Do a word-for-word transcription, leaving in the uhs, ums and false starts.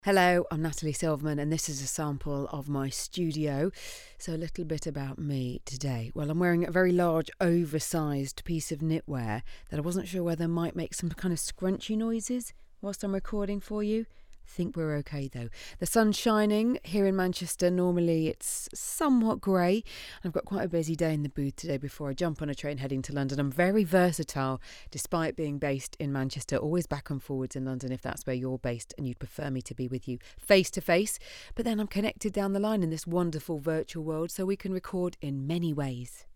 Hello, I'm Natalie Silverman, and this is a sample of my studio. So, a little bit about me today. Well, I'm wearing a very large, oversized piece of knitwear that I wasn't sure whether might make some kind of scrunchy noises whilst I'm recording for you. I think we're okay though. The sun's shining here in Manchester. Normally it's somewhat grey. I've got quite a busy day in the booth today before I jump on a train heading to London. I'm very versatile despite being based in Manchester, always back and forwards in London if that's where you're based and you'd prefer me to be with you face to face. But then I'm connected down the line in this wonderful virtual world so we can record in many ways.